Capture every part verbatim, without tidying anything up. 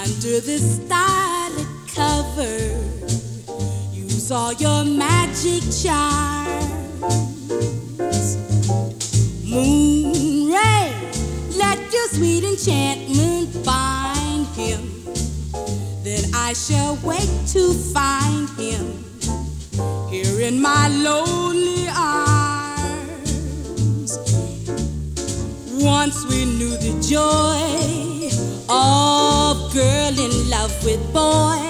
Under the starlit cover, use all your magic charms. Moon ray, let your sweet enchantment bind him. Then I shall wake to find him here in my lonely arms. Once we knew the joy of girl in love with boy,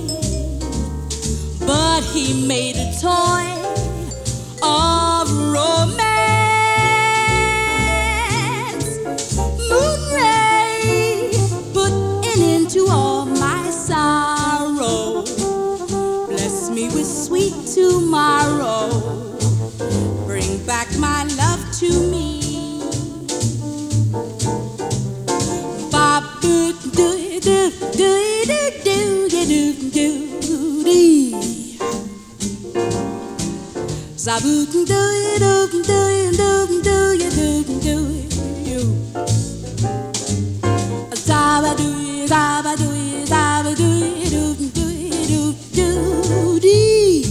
but he made a toy of romance. Moon ray, put an end to all my sorrow. Bless me with sweet tomorrow. Bring back my love to me. Do do do do do do do do. Zabu do do do do do do do do. Zaba do zaba do zaba do do do do do.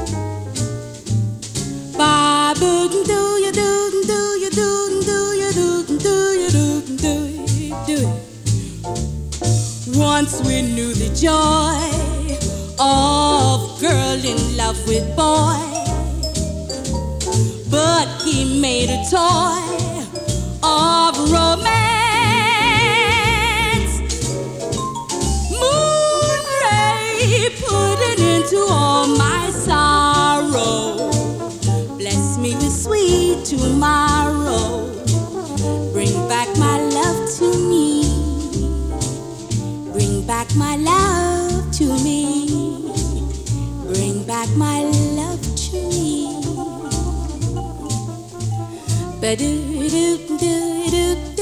Babu do you do do you do do you do do you do do do. Once we knew the joy of girl in love with boy, but he made a toy of romance. Moon ray, put an end to all my sorrow. Bless me with sweet tomorrow. Bring back my love to me. Bring back my love to me. Bring back my love to me. Ba-do-do-do-do.